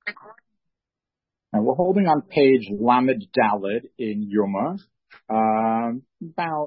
And we're holding on page Lamed Daled in Yoma, about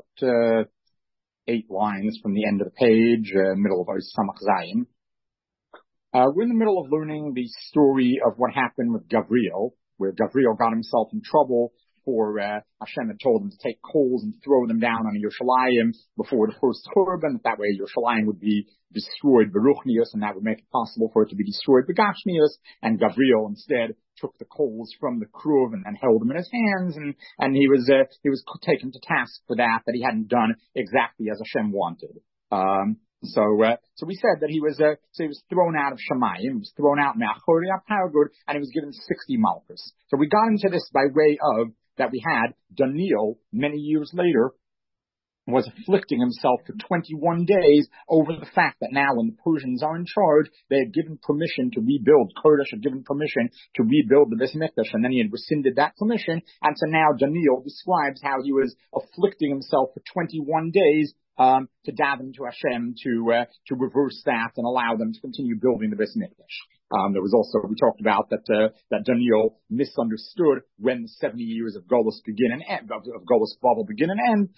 8 lines from the end of the page, middle of Samach Zayim. We're in the middle of learning the story of what happened with Gavriel, where Gavriel got himself in trouble for Hashem had told him to take coals and throw them down on Yerushalayim before the first Churban. That way Yerushalayim would be destroyed Beruchnius, and that would make it possible for it to be destroyed Begashmius. And Gavriel instead took the coals from the Kruv and held them in his hands, and he was taken to task for that he hadn't done exactly as Hashem wanted. So we said that he was thrown out of Shemayim, he was thrown out Me'achori HaParagud, and he was given 60 malchus. So we got into this by way of that we had Daniel many years later was afflicting himself for 21 days over the fact that now when the Persians are in charge, they had given permission to rebuild. Kodesh had given permission to rebuild the Beis Mikdash, and then he had rescinded that permission. And so now Daniel describes how he was afflicting himself for 21 days to daven to Hashem to reverse that and allow them to continue building the Beis Mikdash. There was also, we talked about that Daniel misunderstood when the 70 years of Golus begin and end, of Golus Babel begin and end.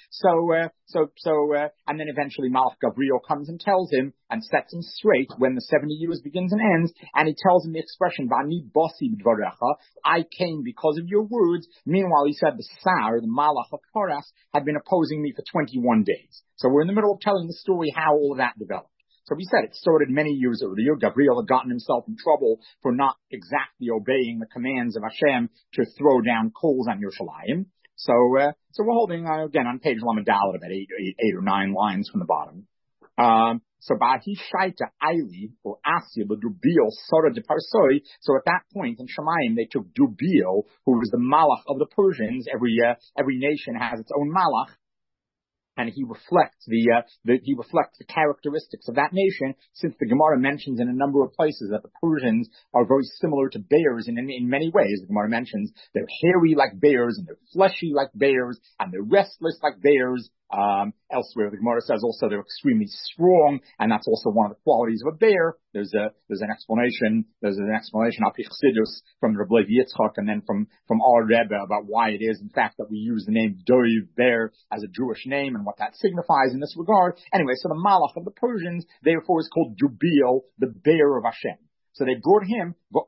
And then eventually Malach Gavriel comes and tells him and sets him straight when the 70 years begins and ends, and he tells him the expression, V'ani basi b'dvarecha, I came because of your words. Meanwhile, he said the Sar, the Malach of Paras, had been opposing me for 21 days. So we're in the middle of telling the story how all of that developed. So we said it started many years earlier. Gavriel had gotten himself in trouble for not exactly obeying the commands of Hashem to throw down coals on Yerushalayim. So we're holding, again, on page Lamed Daled, about 8 or 9 lines from the bottom. So Ba'ahi Shaita Aili, or Asya, the Dubiel, Sora de Parsoi. So at that point in Shemayim, they took Dubiel, who was the Malach of the Persians. Every nation has its own Malach. And he reflects the characteristics of that nation, since the Gemara mentions in a number of places that the Persians are very similar to bears in many ways. The Gemara mentions they're hairy like bears, and they're fleshy like bears, and they're restless like bears. Elsewhere, the Gemara says also they're extremely strong, and that's also one of the qualities of a bear. There's an explanation Api Chassidus from Reb Levi Yitzchak, and then from our Rebbe about why it is, in fact, that we use the name Doiv, bear, as a Jewish name, and what that signifies in this regard. Anyway, so the Malach of the Persians, therefore, is called Dubiel, the bear of Hashem. So they brought him, or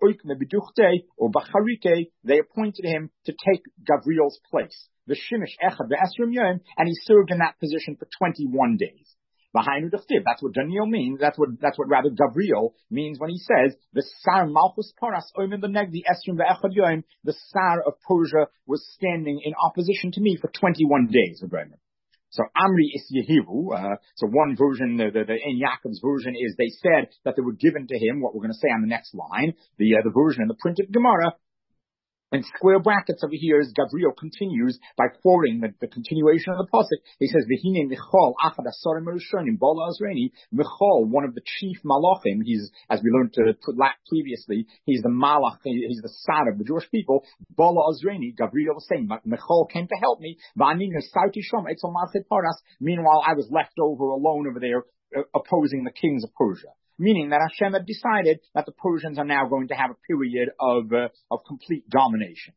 Bacharike, they appointed him to take Gavriel's place. The Shimish Echad Ve'esrim Yom, and he served in that position for 21 days. That's what Daniel means. That's what rather Gavriel means when he says the Sar Malchus Paras Omen the Negdi Esrim Ve'echad Yom. The Sar of Persia was standing in opposition to me for 21 days. So Amri is Yehivu. So one version, the Ein Yaakov's version is they said that they were given to him, what we're going to say on the next line. The version in the printed Gemara, in square brackets over here, as Gavriel continues by quoting the continuation of the pasuk. He says, "V'hine Michal achad asarim erishonim bala azreni." Michal, one of the chief malachim, he's, as we learned previously, he's the malach, he's the Sar of the Jewish people. Bala azreni. Gavriel was saying, Michal came to help me. V'ani nesauti shom etzel malchei paras. Meanwhile, I was left alone over there, opposing the kings of Persia. Meaning that Hashem had decided that the Persians are now going to have a period of complete domination.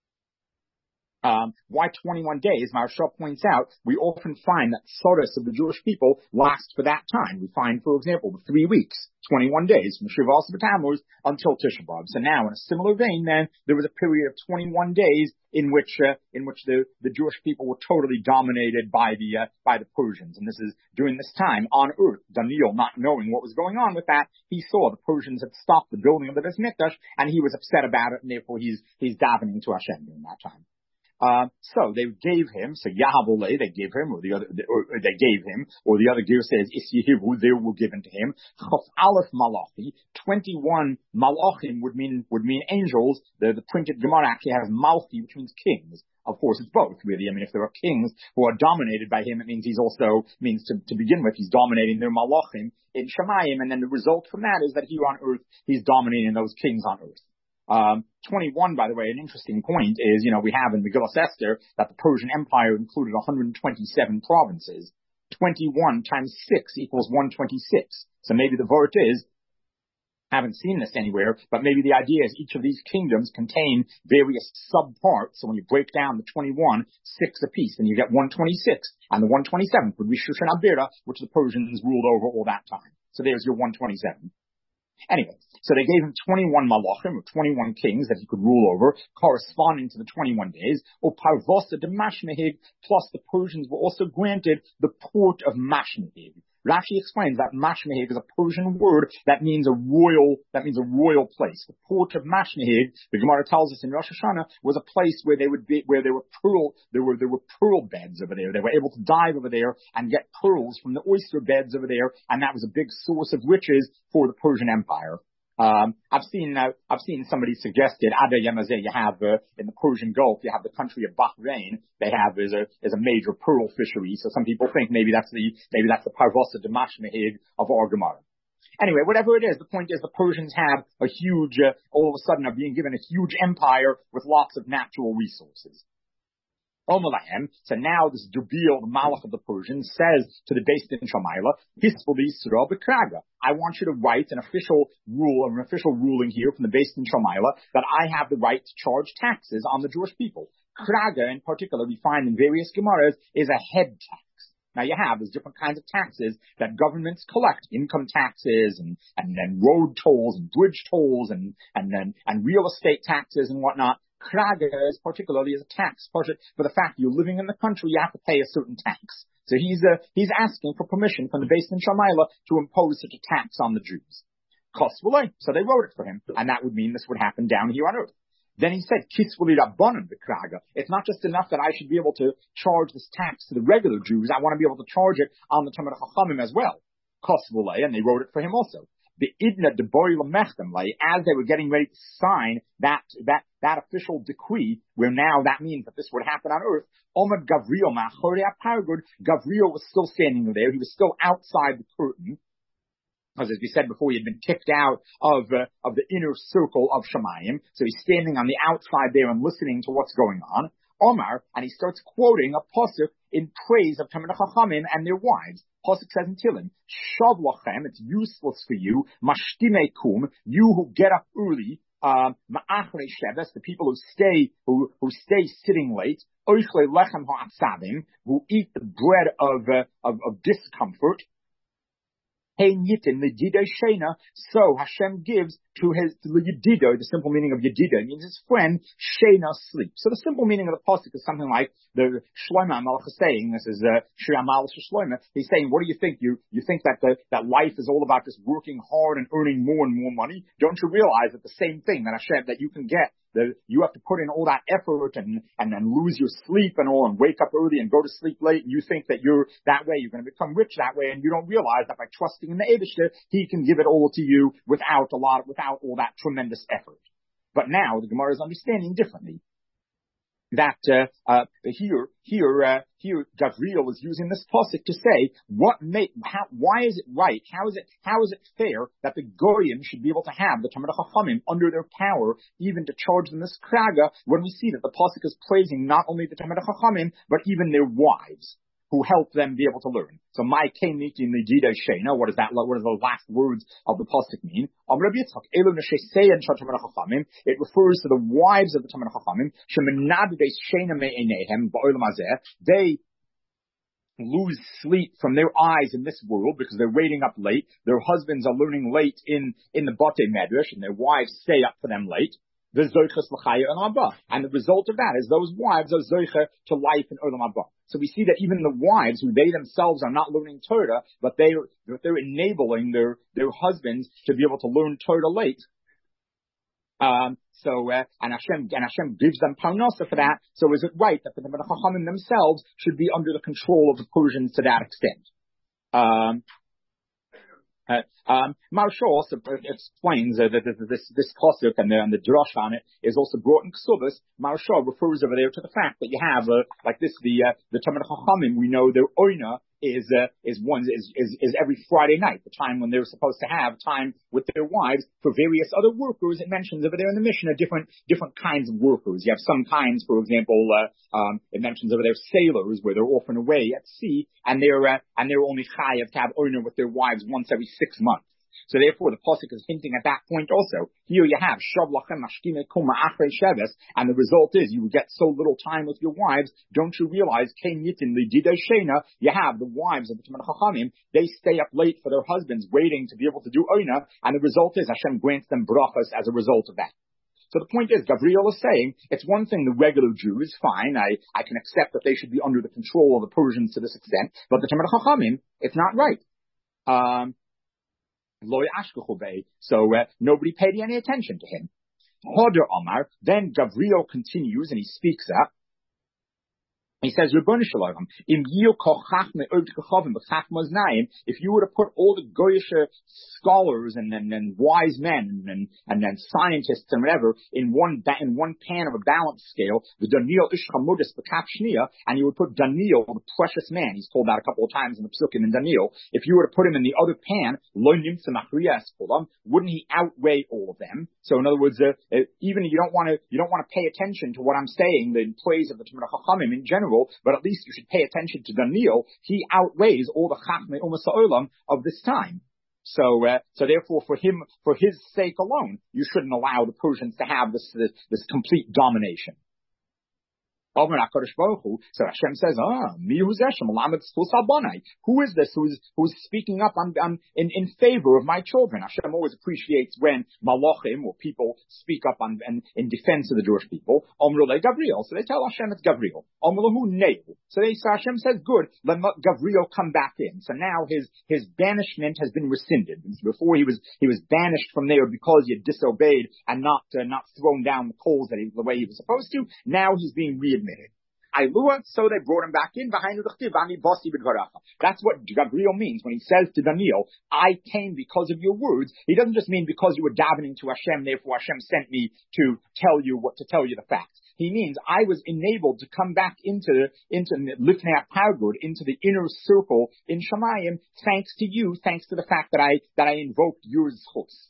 Why 21 days? Maharsha points out, we often find that Soros of the Jewish people lasts for that time. We find, for example, the 3 weeks, 21 days, from Shivas B'Tammuz until Tisha B'Av. So now, in a similar vein, then, there was a period of 21 days in which the Jewish people were totally dominated by the Persians. And this is during this time on earth. Daniel, not knowing what was going on with that, he saw the Persians had stopped the building of the Beis Mikdash, and he was upset about it, and therefore he's davening to Hashem during that time. So they gave him, so Yahavole, they gave him, or the other gear says, Isyihivu, they were given to him. Chaf Aleph Malachi, 21 Malachim would mean angels. The printed Gemara actually has Malchi, which means kings. Of course, it's both, really. I mean, if there are kings who are dominated by him, it means to begin with, he's dominating their Malachim in Shemayim, and then the result from that is that here on earth, he's dominating those kings on earth. 21, by the way, an interesting point is, we have in Megillas Esther that the Persian Empire included 127 provinces. 21 times 6 equals 126. So maybe the vort is Haven't seen this anywhere, but maybe the idea is each of these kingdoms contain various subparts. So when you break down the 21, 6 apiece, then you get 126, and the 127th would be Shushan Abira, which the Persians ruled over all that time. So there's your 127. Anyway, so they gave him 21 malachim, or 21 kings that he could rule over, corresponding to the 21 days, or parvosa de Mashmehig, plus the Persians were also granted the port of Mashmehig. Rashi explains that Mashmehig is a Persian word that means a royal place. The port of Mashmehig, the Gemara tells us in Rosh Hashanah, was a place where there were pearl beds over there. They were able to dive over there and get pearls from the oyster beds over there, and that was a big source of riches for the Persian Empire. I've seen somebody suggested, Ada Yamazeh, you have, in the Persian Gulf, you have the country of Bahrain, they have, is a major pearl fishery, so some people think maybe that's the Parvosa de Mashmehig of our Gemara. Anyway, whatever it is, the point is the Persians have a huge, all of a sudden are being given a huge empire with lots of natural resources. So now this Dubil, the Malach of the Persians, says to the Beis Din Shamayla, I want you to write an official ruling here from the Beis Din Shamayla that I have the right to charge taxes on the Jewish people. Kraga, in particular, we find in various Gemaras, is a head tax. Now there's different kinds of taxes that governments collect, income taxes and then road tolls and bridge tolls and real estate taxes and whatnot. Kraga is particularly as a tax for the fact you're living in the country, you have to pay a certain tax. So he's asking for permission from the Beis Din Shamayla to impose such a tax on the Jews. So they wrote it for him, and that would mean this would happen down here on earth. Then he said, Kisvuli Rabbanan Kraga. It's not just enough that I should be able to charge this tax to the regular Jews, I want to be able to charge it on the Talmid Chachamim as well. And they wrote it for him also. The Idna de Boil Mechtem, as they were getting ready to sign that official decree, where now that means that this would happen on earth, Omad Gavriel Machoria Paragud, Gavriel was still standing there, he was still outside the curtain, as we said before, he had been kicked out of the inner circle of Shemayim, so he's standing on the outside there and listening to what's going on. Omar, and he starts quoting a pasuk in praise of Talmid Chachamim and their wives. Pasuk says in Tehillim, Shav lachem, it's useless for you, Mashtime kum, you who get up early, Ma'achrei sheves, the people who stay sitting late, Oichle lechem ha'atzavim, who eat the bread of discomfort. Hey Yitin, the Yedidai Shena, so Hashem gives to the Yedidai, the simple meaning of Yedidai means his friend, Shena sleep. So the simple meaning of the pasuk is something like the Shlomo HaMelech is saying, this is Shir HaMalach Shlomo, he's saying, what do you think? You think that life is all about just working hard and earning more and more money? Don't you realize that the same thing that Hashem, that you can get, you have to put in all that effort and then lose your sleep and all and wake up early and go to sleep late, and you think that you're going to become rich that way, and you don't realize that by trusting in the Eibishter, he can give it all to you without all that tremendous effort. But now the Gemara is understanding differently. That here Gavriel is using this pasuk to say why is it right? How is it fair that the goyim should be able to have the Talmid Chachamim under their power, even to charge them this kraga, when we see that the pasuk is praising not only the Talmid Chachamim but even their wives, who help them be able to learn. So, my kenit in the Yedidai Shena, what is that? What are the last words of the pasuk mean? It refers to the wives of the Talmid Chachamim. They lose sleep from their eyes in this world because they're waiting up late. Their husbands are learning late in the Batei Medrash, and their wives stay up for them late. And the result of that is those wives are zoicha to life in Olam Haba. So we see that even the wives, who they themselves are not learning Torah, but they're enabling their husbands to be able to learn Torah late. And Hashem gives them parnasa for that. So is it right that the Chachamim themselves should be under the control of the Persians to that extent? Maharsha also explains that this pasuk and the drash on it is also brought in Ksubas. Maharsha refers over there to the fact that you have the Talmid Chachamim. We know their oina is every Friday night, the time when they're supposed to have time with their wives. For various other workers, it mentions over there in the Mishnah different kinds of workers. You have some kinds, for example, it mentions over there sailors, where they're often away at sea, and they're only chayav to have oina with their wives once every 6 months. So therefore, the pasuk is hinting at that point also. Here you have shav lachem mashkime kuma achrei sheves, and the result is you get so little time with your wives. Don't you realize kein yitin lididei shena? You have the wives of the Talmid Chachamim. They stay up late for their husbands, waiting to be able to do oina, and the result is Hashem grants them brachas as a result of that. So the point is, Gabriel is saying, it's one thing the regular Jews, fine, I can accept that they should be under the control of the Persians to this extent, but the Talmid Chachamim, it's not right. So nobody paid any attention to him. Hoder Omar, then Gabriel continues and he speaks up. He says, if you were to put all the Goyish scholars and wise men and then scientists and whatever in one pan of a balance scale, the Daniel Ishchamudis B'Kapshnia, and you would put Daniel, the precious man, he's told that a couple of times in the Psukim in Daniel, if you were to put him in the other pan, wouldn't he outweigh all of them? So in other words, even you don't want to pay attention to what I'm saying, the praise of the Talmid Chachamim in general, but at least you should pay attention to Daniel. He outweighs all the Chachmei Umas Ha'olam of this time. So therefore, for his sake alone, you shouldn't allow the Persians to have this complete domination. So Hashem says, who is this who's speaking up in favor of my children? Hashem always appreciates when malachim or people speak up in defense of the Jewish people. Gabriel. So they tell Hashem it's Gabriel. So Hashem says, good, let Gabriel come back in. So now his banishment has been rescinded. Before he was banished from there because he had disobeyed and not thrown down the coals the way he was supposed to. Now he's being readmitted. So they brought him back in. That's what Gabriel means when he says to Daniel, I came because of your words. He doesn't just mean because you were davening to Hashem, therefore Hashem sent me to tell you the facts. He means I was enabled to come back into Lifnei Pargud, into the inner circle in Shamayim, thanks to you, thanks to the fact that I invoked your zchus.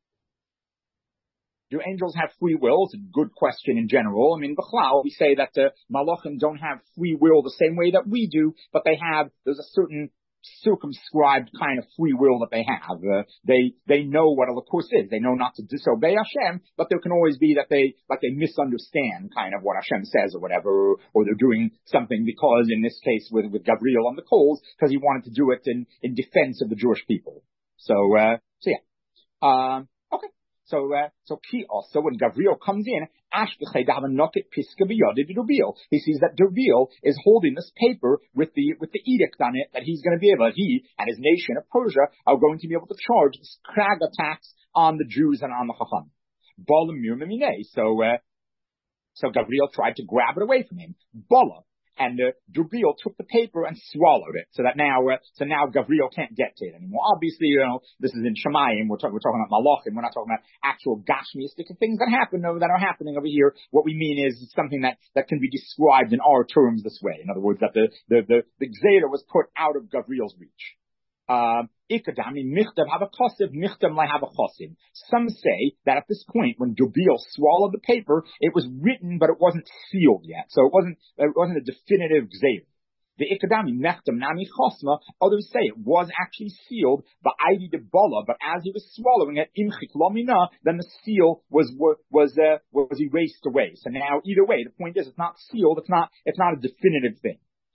Do angels have free will? It's a good question in general. I mean, B'chlal, we say that the Malachim don't have free will the same way that we do, but there's a certain circumscribed kind of free will that they have. They know what a lakus is. They know not to disobey Hashem, but there can always be that they misunderstand kind of what Hashem says or whatever, or they're doing something because, in this case with Gabriel on the coals, because he wanted to do it in defense of the Jewish people. So yeah. Okay. So he also, when Gabriel comes in, he sees that Gabriel is holding this paper with the edict on it that he's going to be able, he and his nation of Persia are going to be able to charge this Kraga tax on the Jews and on the Chacham. So Gabriel tried to grab it away from him. And Gabriel took the paper and swallowed it, so now Gabriel can't get to it anymore. Obviously, this is in Shemayim. We're talking about Malachim. We're not talking about actual Gashmiistic things that are happening over here. What we mean is something that can be described in our terms this way. In other words, that the Gzeira was put out of Gabriel's reach. Some say that at this point, when Gabriel swallowed the paper, it was written, but it wasn't sealed yet. So it wasn't a definitive gzeir. The ikadami mechtam nami chosma. Others say it was actually sealed, but Ivy de Bala. But as he was swallowing it, imchik lamina, then the seal was erased away. So now, either way, the point is, it's not sealed. It's not a definitive thing.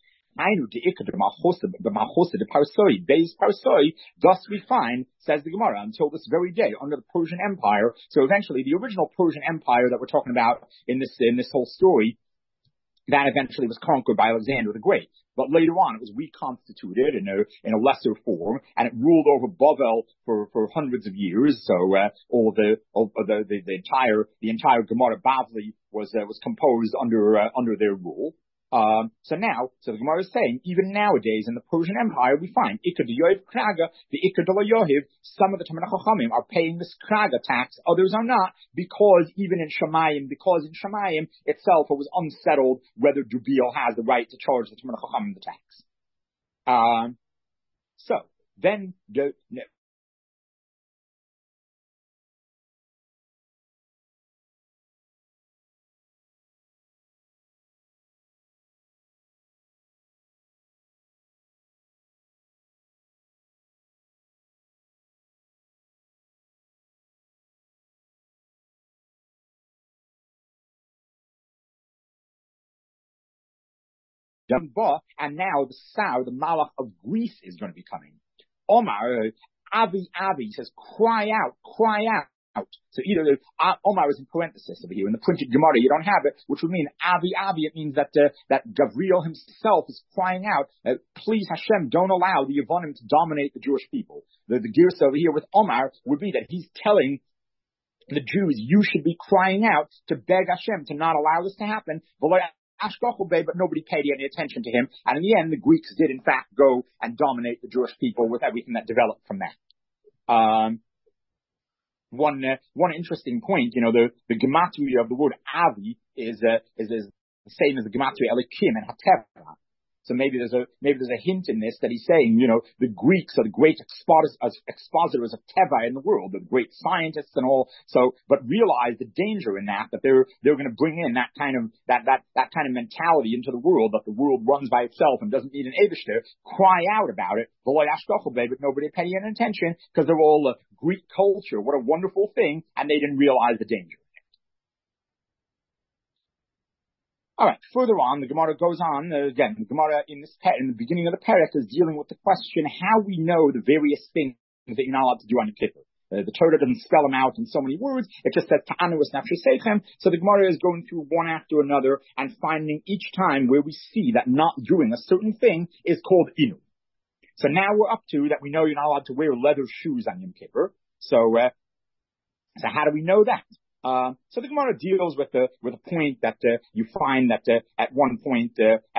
Thus we find, says the Gemara, until this very day, under the Persian Empire. So eventually, the original Persian Empire that we're talking about in this whole story, that eventually was conquered by Alexander the Great. But later on, it was reconstituted in a lesser form, and it ruled over Bavel for hundreds of years. So all the entire Gemara Bavli was composed under their rule. So the Gemara is saying, even nowadays in the Persian Empire, we find Ikad Yoiv Kraga, the Ikad Yohiv, some of the Talmid Chachamim are paying this Kraga tax, others are not, because in Shemayim itself, it was unsettled whether Gabriel has the right to charge the Talmid Chachamim the tax. So then And now the Malach of Greece is going to be coming. Omar, Avi says, cry out. So either Omar is in parenthesis over here in the printed Gemara. You don't have it, which would mean Avi. It means that Gabriel himself is crying out, please Hashem, don't allow the Yevonim to dominate the Jewish people. The Girsa over here with Omar would be that he's telling the Jews, you should be crying out to beg Hashem to not allow this to happen. But nobody paid any attention to him. And in the end, the Greeks did in fact go and dominate the Jewish people with everything that developed from that. One interesting point, the gematria of the word Avi is the same as the gematria Elikim and Hateva. So maybe there's a hint in this that he's saying, the Greeks are the great expositors of Teva in the world, the great scientists and all. So, but realize the danger in that they're going to bring in that kind of mentality into the world, that the world runs by itself and doesn't need an Eibishter. Cry out about it, but nobody paid any attention because they're all Greek culture. What a wonderful thing, and they didn't realize the danger. All right, further on, the Gemara goes on, again, the Gemara in the beginning of the parak is dealing with the question how we know the various things that you're not allowed to do on Yom Kippur. The Torah doesn't spell them out in so many words, it just says Ta'anu es nafshei seichem. So the Gemara is going through one after another and finding each time where we see that not doing a certain thing is called Inu. So now we're up to that we know you're not allowed to wear leather shoes on Yom Kippur. So how do we know that? So the Gemara deals with a point that you find that at one point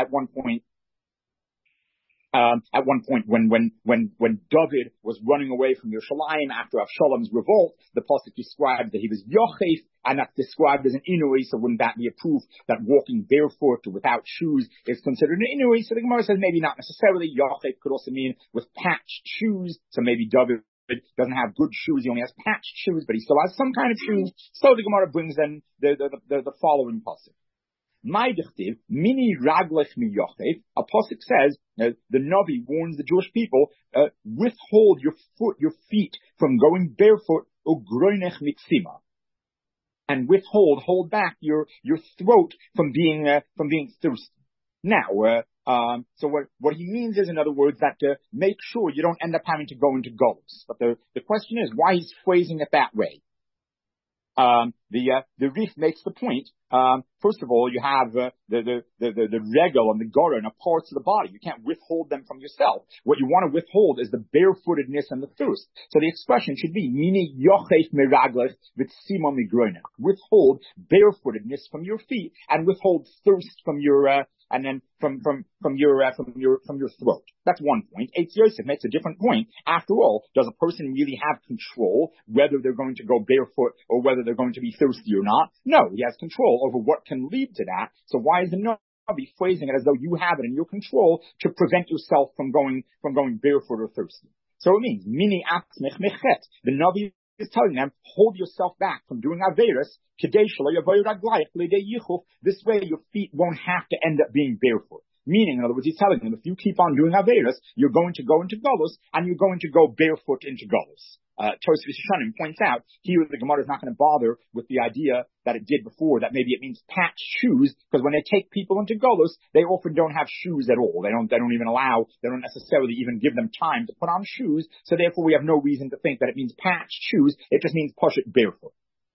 when David was running away from Yerushalayim after Avshalom's revolt, the pasuk described that he was yochef, and that's described as an inui. So wouldn't that be a proof that walking barefoot or without shoes is considered an inui? So the Gemara says maybe not necessarily. Yochef could also mean with patched shoes. So maybe David doesn't have good shoes, he only has patched shoes, but he still has some kind of shoes. So the Gemara brings in the following pasuk. My dichtiv, mini raglech mi yochef, a pasuk says, the Navi warns the Jewish people, withhold your feet from going barefoot, o groinech mitzima. And hold back your throat from being thirsty. Now, so what he means is, in other words, that make sure you don't end up having to go into gulps. But the question is why he's phrasing it that way. The Rif makes the point. First of all, you have the regel and the goren are parts of the body. You can't withhold them from yourself. What you want to withhold is the barefootedness and the thirst. So the expression should be mini yochef meraglech v'tzima migroinech. Withhold barefootedness from your feet and withhold thirst from your and then from your throat. That's one point. Eitz Yosef makes a different point. After all, does a person really have control whether they're going to go barefoot or whether they're going to be thirsty or not? No, he has control over what can lead to that. So why is the Navi phrasing it as though you have it in your control to prevent yourself from going barefoot or thirsty? So it means mini atzmech mechet. The Navi is telling them, hold yourself back from doing Averis. This way your feet won't have to end up being barefoot. Meaning, in other words, he's telling them, if you keep on doing Averis, you're going to go into Golus, and you're going to go barefoot into Golus. Tosfos Yeshanim points out, here the Gemara is not going to bother with the idea that it did before, that maybe it means patched shoes, because when they take people into Golus, they often don't have shoes at all. They don't necessarily even give them time to put on shoes, so therefore we have no reason to think that it means patched shoes, it just means push it barefoot.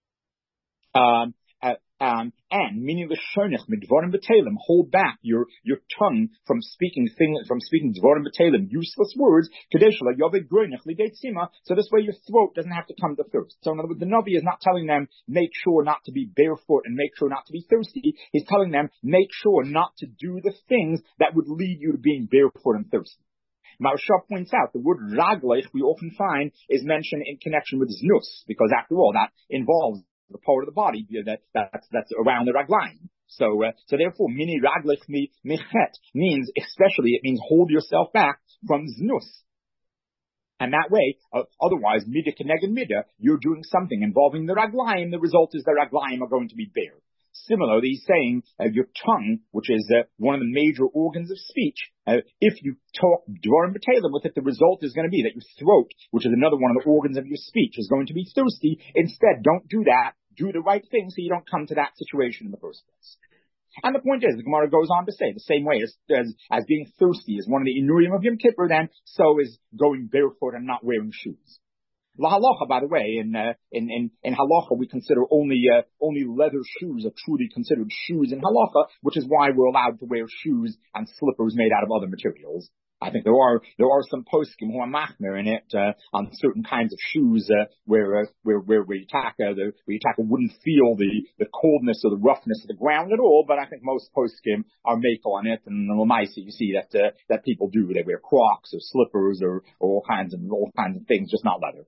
And meaning the shonech midvarim b'telim, hold back your tongue from speaking dvarim b'telim, useless words. Kadeshla yoved groinech lideit sima. So this way your throat doesn't have to come to thirst. So in other words, the Navi is not telling them make sure not to be barefoot and make sure not to be thirsty. He's telling them make sure not to do the things that would lead you to being barefoot and thirsty. Maharsha points out the word raglech we often find is mentioned in connection with znus, because after all that involves the part of the body that's around the ragline. So therefore, mini raglech michet means, especially, it means hold yourself back from znus. And that way, otherwise, midah keneged midah, you're doing something involving the ragline, the result is the ragline are going to be bare. Similarly, he's saying your tongue, which is one of the major organs of speech, if you talk dvarim b'telim with it, the result is going to be that your throat, which is another one of the organs of your speech, is going to be thirsty. Instead, don't do that. Do the right thing so you don't come to that situation in the first place. And the point is, the Gemara goes on to say, the same way as being thirsty is one of the inuyim of Yom Kippur, then so is going barefoot and not wearing shoes. La halacha, by the way, in halacha we consider only leather shoes are truly considered shoes in halacha, which is why we're allowed to wear shoes and slippers made out of other materials. I think there are some poskim who are machmer in it on certain kinds of shoes where you wouldn't feel the coldness or the roughness of the ground at all. But I think most poskim are makel on it, and in Lamaisa you see that people do. They wear Crocs or slippers or all kinds of things, just not leather.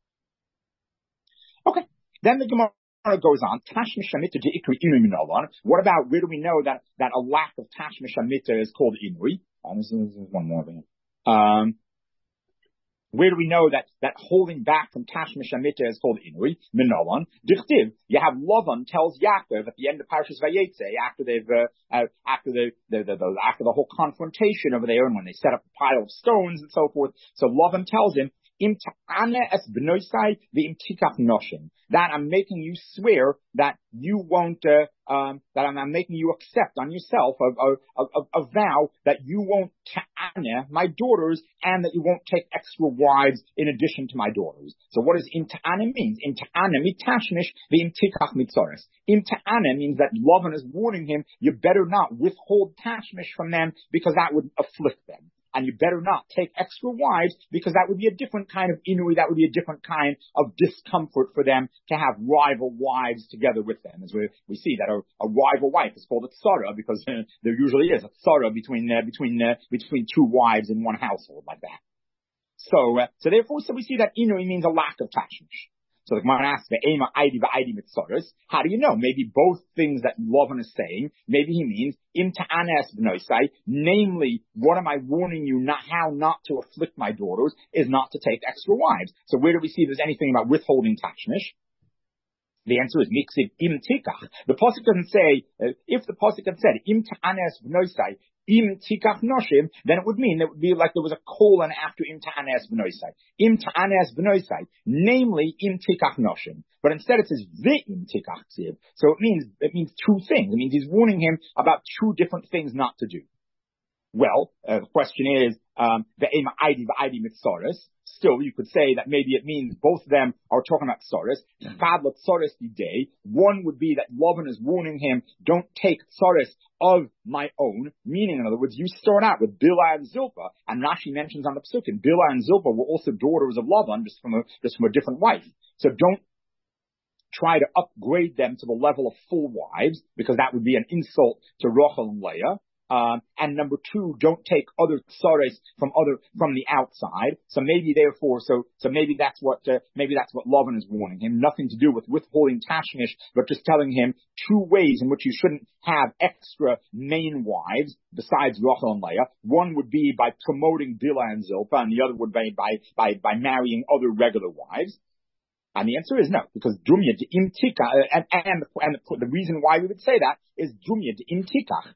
Okay, then the Gemara goes on. Tashmish Shamita de Ikri Inui Minalon. What about, where do we know that a lack of Tashmish Shamita is called Inui? This is one more thing. Where do we know that holding back from Tashmish Shamita is called Inui? Minalon. Dichtiv, you have Lavan tells Yaakov at the end of Parashas Vayetze, after the whole confrontation over there and when they set up a pile of stones and so forth. So Lavan tells him, that I'm making you swear that you won't, that I'm making you accept on yourself a vow that you won't ta'ana my daughters and that you won't take extra wives in addition to my daughters. So what does imta'ana means? Imta'ana mitashmish v'imtikach mitzoros. Imta'ana means that Lavan is warning him, you better not withhold tashmish from them because that would afflict them. And you better not take extra wives because that would be a different kind of inui, that would be a different kind of discomfort for them to have rival wives together with them. As we see that a rival wife is called a tzara because there usually is a tzara between two wives in one household like that. So therefore, we see that inui means a lack of tashmish. So the Gemara asks, how do you know? Maybe both things that Lavan is saying, maybe he means, im ta'anes b'noisai, namely, what am I warning you how not to afflict my daughters, is not to take extra wives. So where do we see there's anything about withholding tashmish? The answer is miksiv im tikach. The pasuk doesn't say, if the pasuk had said, im ta'anes b'noisai, im tikach noshim, then it would mean it would be like there was a colon after im ta'anes b'noisai. Im ta'anes b'noisai, namely im tikach noshim. But instead it says ve'im tikach ksiv. So it means two things. It means he's warning him about two different things not to do. Well, the question is, ve'em aidi v'aidi mitzoros. Still, you could say that maybe it means both of them are talking about tzoros. Chad l'tzoros b'dei. One would be that Lavan is warning him, don't take tzoros of my own. Meaning, in other words, you start out with Bilhah and Zilpah, and Rashi mentions on the Pesukim, Bilhah and Zilpah were also daughters of Lavan, just from a different wife. So don't try to upgrade them to the level of full wives, because that would be an insult to Rachel and Leah. And number two, don't take other tsares from the outside. So maybe therefore, so maybe that's what Lavan is warning him. Nothing to do with withholding tashmish, but just telling him two ways in which you shouldn't have extra main wives besides Rachel and Leah. One would be by promoting Bilhah and Zilpah, and the other would be by marrying other regular wives. And the answer is no, because Dumya de imtikach, and the reason why we would say that is Dumya de imtikach.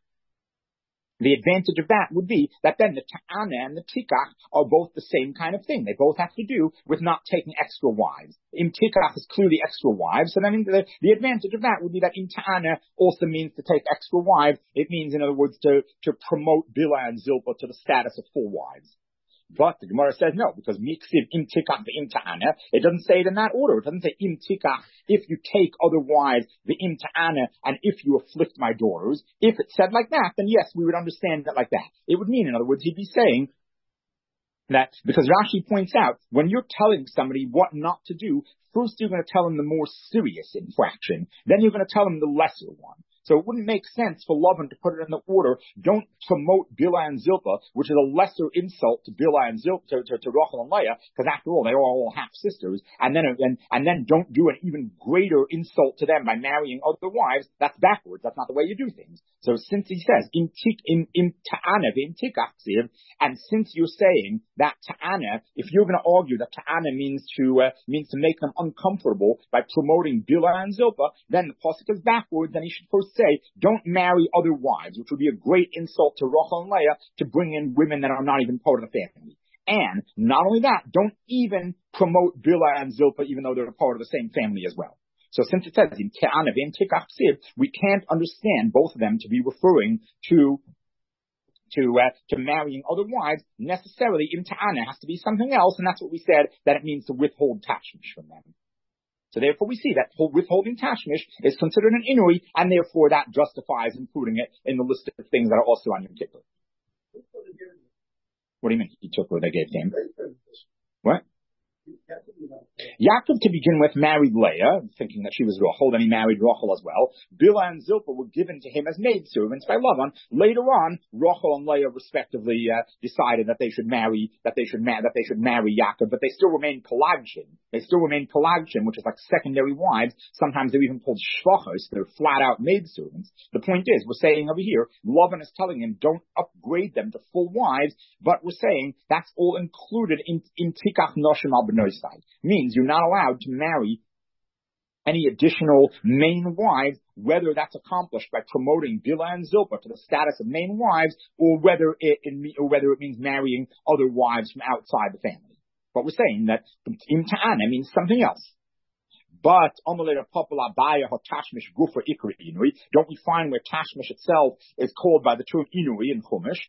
The advantage of that would be that then the ta'ana and the tikach are both the same kind of thing. They both have to do with not taking extra wives. Im tikach is clearly extra wives, so then the advantage of that would be that im ta'ana also means to take extra wives. It means, in other words, to promote Bilhah and Zilpah to the status of full wives. But the Gemara says no, because miksiv im tikach ve'im ta'ana, it doesn't say it in that order. It doesn't say im tikach, if you take other wives, ve'im ta'ana, and if you afflict my daughters. If it said like that, then yes, we would understand it like that. It would mean, in other words, he'd be saying that, because Rashi points out, when you're telling somebody what not to do, first you're going to tell them the more serious infraction, then you're going to tell them the lesser one. So it wouldn't make sense for Lavan to put it in the order, don't promote Bilhah and Zilpah, which is a lesser insult to Bilhah and Zilpah, to Rachel and Leah, because after all, they are all half sisters, and then don't do an even greater insult to them by marrying other wives. That's backwards. That's not the way you do things. So since he says, im ta'ana ve'im tikach, and since you're saying that ta'ana, if you're going to argue that ta'ana means to make them uncomfortable by promoting Bilhah and Zilpah, then the pasuk is backwards, and he should first say, don't marry other wives, which would be a great insult to Rachel and Leah to bring in women that are not even part of the family. And not only that, don't even promote Bilhah and Zilpah, even though they're a part of the same family as well. So since it says in Te'ana v'im tikach ksiv, we can't understand both of them to be referring to marrying other wives necessarily. Im Te'ana has to be something else, and that's what we said, that it means to withhold tashmish from them. So therefore we see that withholding tashmish is considered an inui, and therefore that justifies including it in the list of things that are also on Yom Kippur. What do you mean? He took what they gave him. What? Yaakov, to begin with, married Leah, thinking that she was Rachel, then he married Rachel as well. Bilhah and Zilpah were given to him as maidservants by Lavan. Later on, Rachel and Leah respectively decided that they should marry Yaakov, but they still remain Pelagshim. They still remain Pelagshim, which is like secondary wives. Sometimes they're even called shvachos. They're flat out maidservants. The point is, we're saying over here, Lavan is telling him, don't upgrade them to full wives, but we're saying that's all included in tikach noshim al b'nosai. Means you're not allowed to marry any additional main wives, whether that's accomplished by promoting Bilhah and Zilpah to the status of main wives, or whether it means marrying other wives from outside the family. But we're saying that im ta'ana means something else. But don't we find where tashmish itself is called by the term inui in Chumash?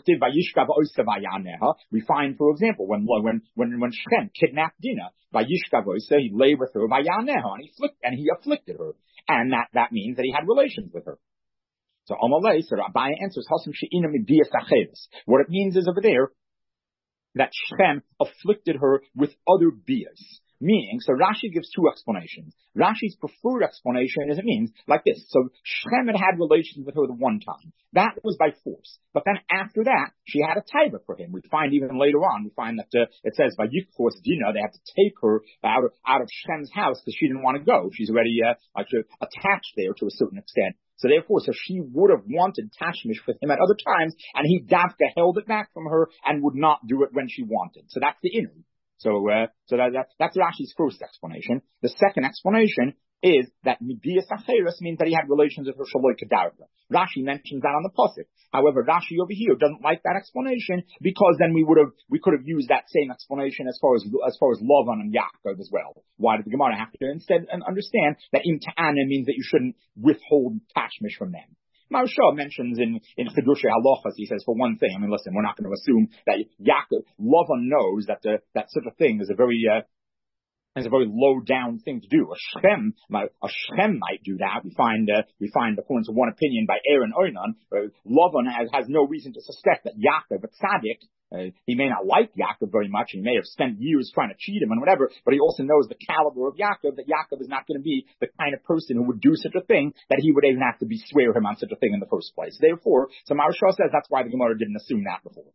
We find, for example, when Shem kidnapped Dinah, he lay with her, and he afflicted her, and that means that he had relations with her. So Rabbi answers, what it means is over there that Shem afflicted her with other bias. Meaning, so Rashi gives two explanations. Rashi's preferred explanation is it means like this. So Shem had relations with her the one time. That was by force. But then after that, she had a taiva for him. We find even later on, that it says by Yikfos Dinah, they have to take her out of Shem's house because she didn't want to go. She's already attached there to a certain extent. So therefore, she would have wanted tashmish with him at other times, and he dafka held it back from her and would not do it when she wanted. So that's the inu. So that's Rashi's first explanation. The second explanation is that Midias Acheres means that he had relations with her Shaloi Kedarka. Rashi mentions that on the pasuk. However, Rashi over here doesn't like that explanation because then we could have used that same explanation as far as Lavan and Yaakov as well. Why did the Gemara have to instead understand that Im Ta'ana means that you shouldn't withhold tashmish from them? Maharsha mentions in Chidushay Halachas, he says, for one thing, listen, we're not going to assume that Lavan knows that such a thing is a very low down thing to do. A Shem might do that. We find according to one opinion by Aaron Oinon, Lavan has no reason to suspect that Yaakov, a tzaddik, he may not like Yaakov very much. He may have spent years trying to cheat him and whatever, but he also knows the caliber of Yaakov, that Yaakov is not going to be the kind of person who would do such a thing, that he would even have to swear him on such a thing in the first place. Therefore, so Maharsha says that's why the Gemara didn't assume that before.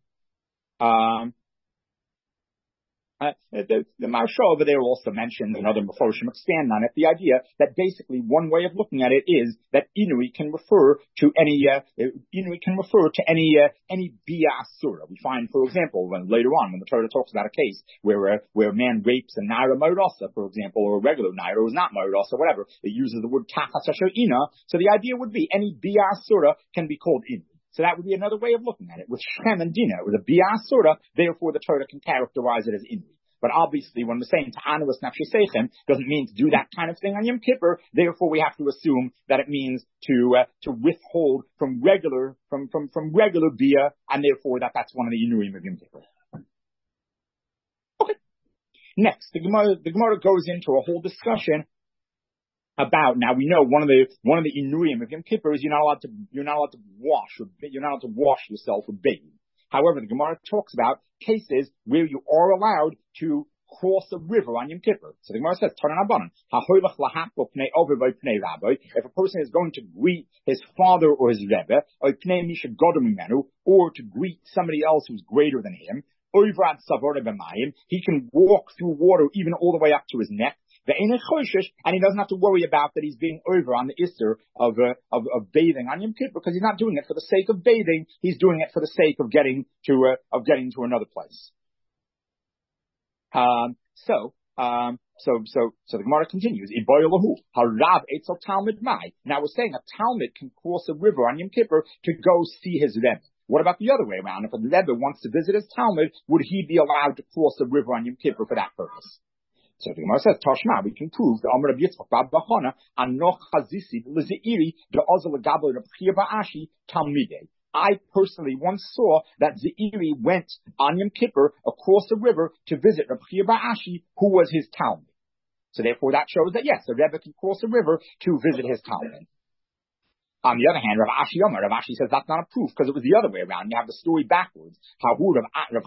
The Maharsha over there also mentions, and other Meforshim expand on it, the idea that basically one way of looking at it is that inui can refer to any bia asura. We find, for example, later on when the Torah talks about a case where a man rapes a naira moedasa, for example, or a regular naira who is not moedasa, whatever, it uses the word tachas asher ina. So the idea would be any bia asura can be called inui. So that would be another way of looking at it. With Shem and Dinah, with a Bia Asura, therefore the Torah can characterize it as Inui. But obviously, when we're saying Ta'anus Nafshi Seichem, doesn't mean to do that kind of thing on Yom Kippur. Therefore, we have to assume that it means to withhold from regular Bia, and therefore that's one of the Inuim of Yom Kippur. Okay. Next, the Gemara goes into a whole discussion about, now we know one of the Inuyim of Yom Kippur is you're not allowed to wash yourself with bathing. However, the Gemara talks about cases where you are allowed to cross a river on Yom Kippur. So the Gemara says, if a person is going to greet his father or his Rebbe, or to greet somebody else who's greater than him, he can walk through water even all the way up to his neck. And he doesn't have to worry about that he's being over on the Isser of bathing on Yom Kippur, because he's not doing it for the sake of bathing. He's doing it for the sake of getting to another place. So the Gemara continues. Now we're saying a Talmud can cross a river on Yom Kippur to go see his Rebbe. What about the other way around? If a Rebbe wants to visit his Talmud, would he be allowed to cross a river on Yom Kippur for that purpose? So the Gemara says, Tashma, we can prove that Amar Rabbi Yitzchak Bar Bachana Anoch Chazisi L'Zeiri De'Ozel L'Gabel Reb Chia Bar Ashi Talmidei. I personally once saw that Zeiri went on Yom Kippur across the river to visit Reb Chia Bar Ashi, who was his Talmud. So therefore that shows that yes, the Rebbe can cross the river to visit his Talmud. On the other hand, Rav Ashi says that's not a proof because it was the other way around. You have the story backwards. It was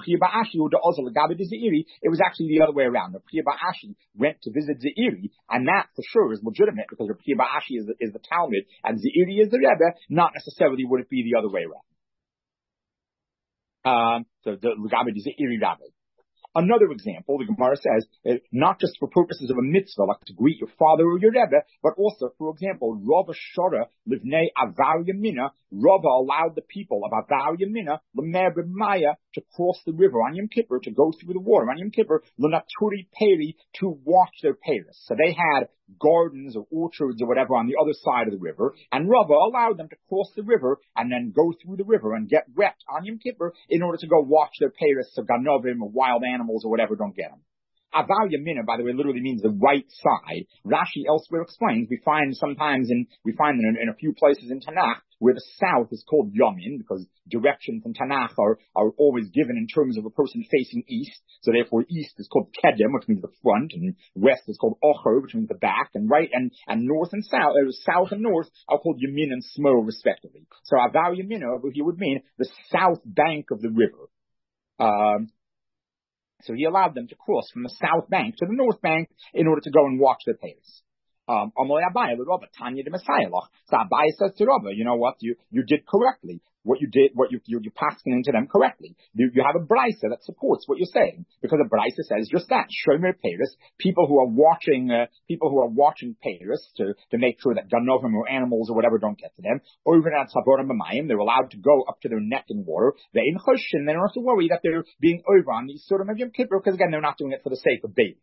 actually the other way around. Rav Chia Bar Ashi went to visit Zeiri, and that for sure is legitimate because Rav Chia Bar Ashi is the Talmud and Zeiri is the Rebbe. Not necessarily would it be the other way around. So the Gabi Zeiri Rabbi. Another example, the Gemara says, not just for purposes of a mitzvah, like to greet your father or your Rebbe, but also, for example, Rava Shara Livnei Avar Yamina, Rava allowed the people of Avar Yamina, L'mer B'maya, to cross the river on Yom Kippur, to go through the water on Yom Kippur, L'naturi Peri, to watch their Paris. So they had gardens or orchards or whatever on the other side of the river, and Rava allowed them to cross the river and then go through the river and get wet on Yom Kippur in order to go watch their Paris, so Ganovim or wild animals or whatever don't get them. Aval Yamina, by the way, literally means the right side. Rashi elsewhere explains, we find in a few places in Tanakh where the south is called Yamin because directions in Tanakh are always given in terms of a person facing east. So therefore east is called Kedem, which means the front, and west is called Ocher, which means the back, and right and north and south and north are called Yamin and Smo respectively. So Aval Yamina over here would mean the south bank of the river. So he allowed them to cross from the south bank to the north bank in order to go and watch their Paris. Amalei Abaye, Rabba, Tanya de Messiah. So Abaye says to Rabba, you know what? You did correctly. You're passing into them correctly. You have a brisa that supports what you're saying because a brisa says just that. Shomer Paris, people who are watching Paris to make sure that ganovim or animals or whatever don't get to them. Over at Saborim B'mayim, they're allowed to go up to their neck in water. They in chushin, they don't have to worry that they're being over on these sort of Yom Kippur because again they're not doing it for the sake of bathing.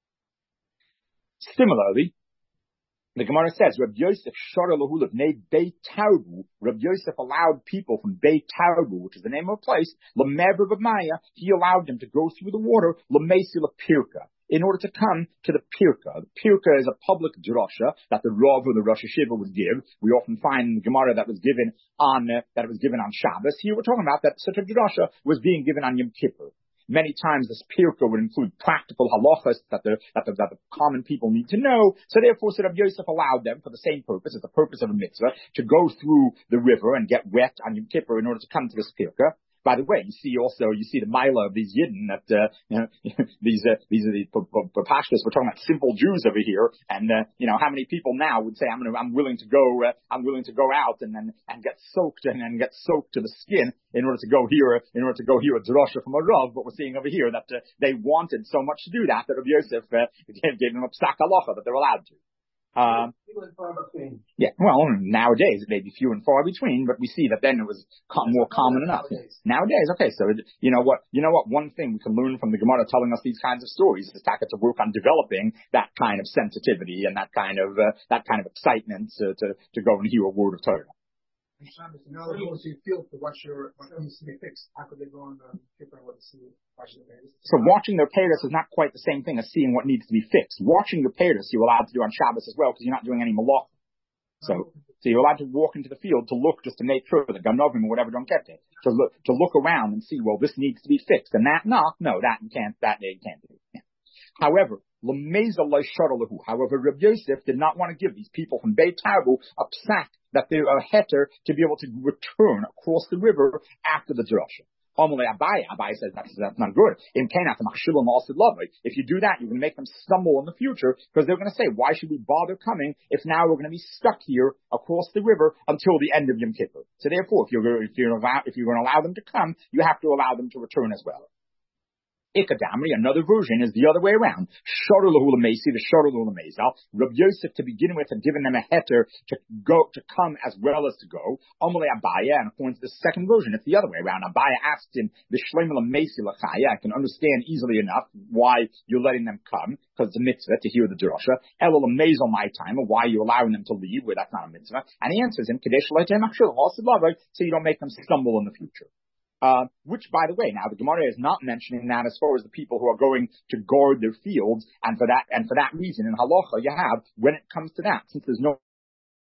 Similarly, the Gemara says, Rabbi Yosef Shara Lahu Livnei Beit Tarbu. Rabbi Yosef allowed people from Beit Tarbu, which is the name of a place, L'mever B'maya, he allowed them to go through the water, L'meisi L'pirka, in order to come to the Pirka. The Pirka is a public drasha that the Rav or the Rosh Hashiva would give. We often find in the Gemara that it was given on Shabbos. Here we're talking about that such a drasha was being given on Yom Kippur. Many times this pirka would include practical halachas that the common people need to know. So therefore, Rabbi Yosef allowed them for the same purpose, as the purpose of a mitzvah, to go through the river and get wet on Yom Kippur in order to come to this pirka. By the way, you see the mila of these yidden that these are the pashtas. We're talking about simple Jews over here, and how many people now would say I'm willing to go out and get soaked and get soaked to the skin in order to go hear a drasha from a rav. But we're seeing over here that they wanted so much to do that Rabbi Yosef gave them a psak halacha that they're allowed to. Yeah, well, nowadays it may be few and far between, but we see that then it was more common enough. Nowadays, okay, so you know what? One thing we can learn from the Gemara telling us these kinds of stories is to work on developing that kind of sensitivity and that kind of excitement to go and hear a word of Torah. Now they're going to see field to what needs to be fixed. How could they go on Kippur and watching the Paris? So watching their Paris is not quite the same thing as seeing what needs to be fixed. Watching your Paris you're allowed to do on Shabbos as well because you're not doing any malach. So you're allowed to walk into the field to look just to make sure that Ganovim or whatever don't get there. To look around and see, well, this needs to be fixed. And that they can't do. Yeah. However, Rabbi Yosef did not want to give these people from Beit Tarbu a psak that they're a heter to be able to return across the river after the drasha. Amalei Abaye says that's not good. If you do that, you're going to make them stumble in the future because they're going to say, why should we bother coming if now we're going to be stuck here across the river until the end of Yom Kippur? So therefore, if you're going to allow them to come, you have to allow them to return as well. Ikadamri, another version, is the other way around. The Rabbi Yosef, to begin with, had given them a heter to come as well as to go. Amalei Abaye, and according to the second version, it's the other way around. Abaye asked him, I can understand easily enough why you're letting them come, because it's a mitzvah to hear the drasha. My time, or why you're allowing them to leave where that's not a mitzvah. And he answers him, so you don't make them stumble in the future. Which, by the way, now the Gemara is not mentioning that as far as the people who are going to guard their fields, and for that reason, in halacha, you have, when it comes to that, since there's no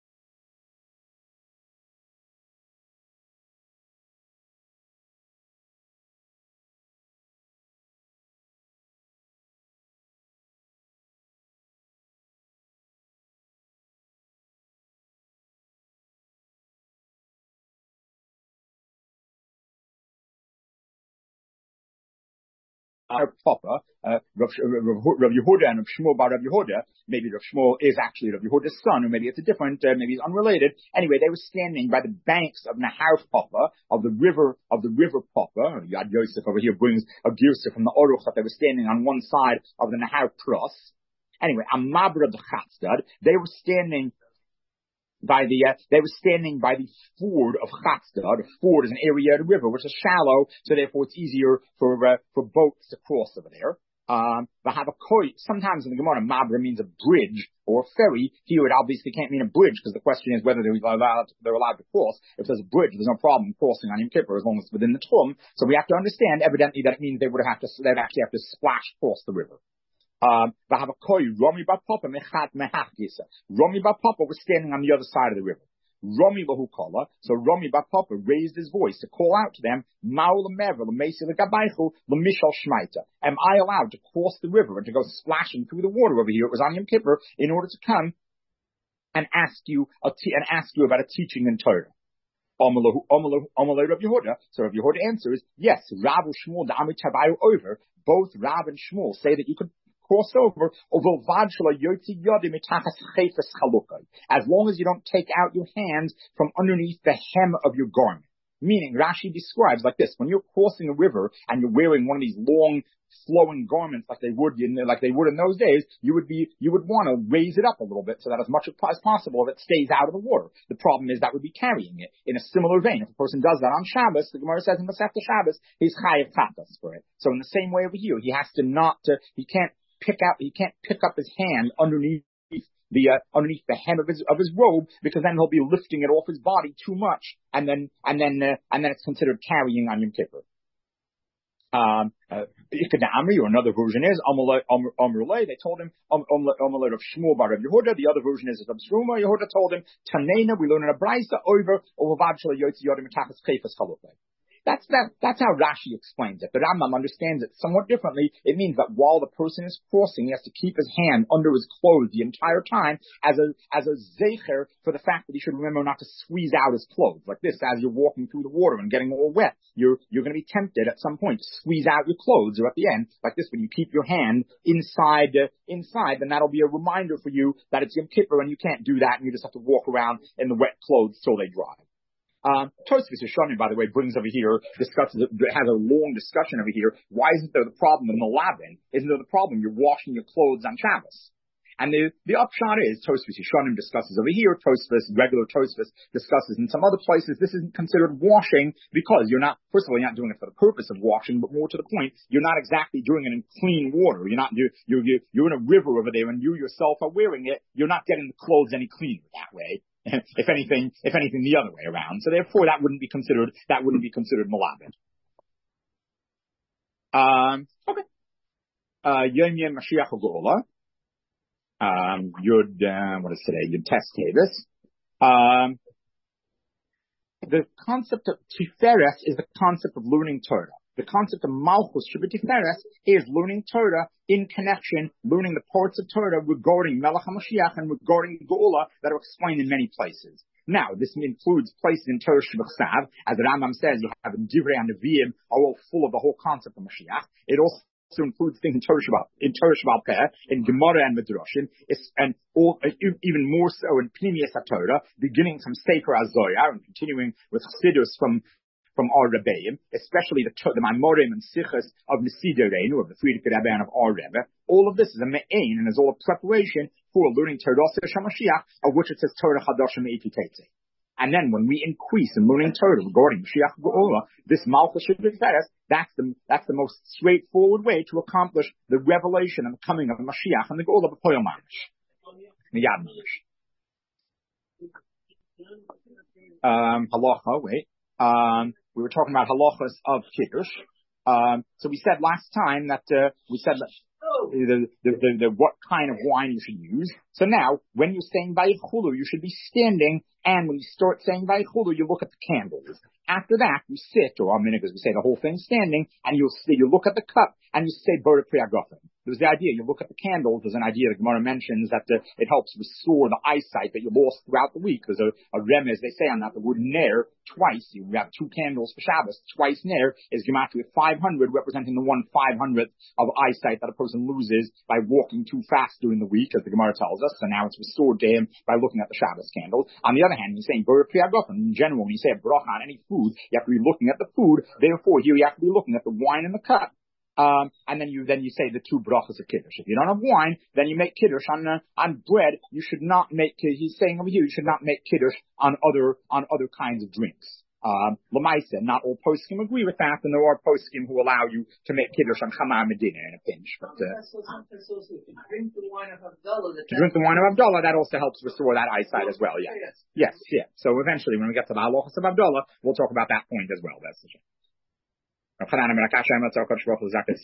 Papa, Rav Yehuda and Rav Shmuel bar Rav Yehuda, maybe Rav Shmuel is actually Rav Yehuda's son, or maybe it's a different, maybe it's unrelated. Anyway, they were standing by the banks of Nahar Papa, of the river Papa. Yad Yosef over here brings a girsa from the Aruch that they were standing on one side of the Nahar Pros. Anyway, Amabra the Chatzdad, they were standing by the ford of Chatzdad. A ford is an area of the river which is shallow, so therefore it's easier for boats to cross over there. Sometimes in the Gemara, Mabra means a bridge or a ferry. Here it obviously can't mean a bridge, because the question is whether they're allowed to cross. If there's a bridge, there's no problem crossing on Yom Kippur as long as it's within the Tum. So we have to understand evidently that it means they'd actually have to splash across the river. Rami bar Papa was standing on the other side of the river. So Rami bar Papa raised his voice to call out to them, am I allowed to cross the river and to go splashing through the water over here? It was on Yom Kippur, in order to come and ask you about a teaching in Torah. So Rav Yehuda answers, yes, Rav and Shmuel over. Both Rav and Shmuel say that you could cross over, as long as you don't take out your hands from underneath the hem of your garment. Meaning, Rashi describes like this: when you're crossing a river and you're wearing one of these long, flowing garments like they would in those days, you would want to raise it up a little bit so that as much as possible it stays out of the water. The problem is that would be carrying it. In a similar vein, if a person does that on Shabbos, the Gemara says in Masechta Shabbos, he's chayav chatas for it. So in the same way over here, he can't pick up his hand underneath the hem of his robe, because then he'll be lifting it off his body too much, and then it's considered carrying on Yom Kippur. Ikadamri, or another version is Amrulay. They told him Amrulay of Shmuel bar Rav Yehuda. The other version is of Shruma. Yehuda told him Tanena. We learn in a brayta over Ovav Shel Yotzi Yodim Mitachas Chayfas Chalukay. That's how Rashi explains it. But Rambam understands it somewhat differently. It means that while the person is crossing, he has to keep his hand under his clothes the entire time as a zecher for the fact that he should remember not to squeeze out his clothes. Like this, as you're walking through the water and getting all wet, you're going to be tempted at some point to squeeze out your clothes, or at the end, like this, when you keep your hand inside, then that'll be a reminder for you that it's Yom Kippur and you can't do that, and you just have to walk around in the wet clothes till they dry. Tosfos Rishonim, by the way, brings over here, has a long discussion over here. Why isn't there the problem in the Malabin? Isn't there the problem you're washing your clothes on Shabbos? And the upshot is, Tosfos Rishonim discusses over here, regular Tosfos discusses in some other places, this isn't considered washing, because first of all, you're not doing it for the purpose of washing, but more to the point, you're not exactly doing it in clean water. You're in a river over there, and you yourself are wearing it. You're not getting the clothes any cleaner that way. If anything, the other way around. So therefore, that wouldn't be considered malabed. Okay. Yom Yom Mashiach Geula. What is today? Yud Tes Teves. The concept of Tiferes is the concept of learning Torah. The concept of Malchus Tiferes is learning Torah in connection, learning the parts of Torah regarding Melech HaMashiach and regarding Geula that are explained in many places. Now, this includes places in Torah Shebachsav, as the Rambam says, you have in Divrei HaNeviim are all full of the whole concept of Mashiach. It also includes things in Torah Shebal Peh, in Gemara and Midrashim, and even more so in Pnimius HaTorah, beginning from Sefer HaZoyar and continuing with Chassidus from our Rebbeim, especially the Maimorim and Sichos of Nesidah Reinu, of the Frierdiker Rebbe of our Rebbe. All of this is a me'ain and is all a preparation for learning Torah Mashiach, of which it says Torah Chadashim Eipitetse. And then when we increase in learning Torah regarding Mashiach Geula, this Malchus Tiferes, that's the most straightforward way to accomplish the revelation and the coming of Mashiach and the Geula b'Poyel Mamish. Miyad Mamish. Halacha, wait. we were talking about halachas of kiddush. So we said last time that what kind of wine you should use. So now, when you're saying Vayichulu, you should be standing, and when you start saying Vayichulu, you look at the candles. After that, you sit, or a minute, because we say the whole thing standing, and you look at the cup, and you say Bora Priyagofen. There's the idea, you look at the candles, there's an idea the Gemara mentions that it helps restore the eyesight that you lost throughout the week. There's a remez, they say on that, the word ner, twice, you have 2 candles for Shabbos, twice ner is gematria 500, representing the 1/500th of eyesight that a person loses by walking too fast during the week, as the Gemara tells us, so now it's restored to him by looking at the Shabbos candle. On the other hand, he's saying Bora Priyagofen, in general, when you say a bracha on any food, you have to be looking at the food, therefore here you have to be looking at the wine in the cup. And then you say the 2 brachas of kiddush. If you don't have wine, then you make kiddush on bread. You should not make, he's saying over here, you should not make kiddush on other kinds of drinks. Lamaisa, not all poskim agree with that, and there are poskim who allow you to make kiddush on Chamar Medina in a pinch. But, to drink the wine of Abdullah, that also helps restore that eyesight as well, yeah. Yes. So eventually, when we get to the halachas of Abdullah, we'll talk about that point as well. That's the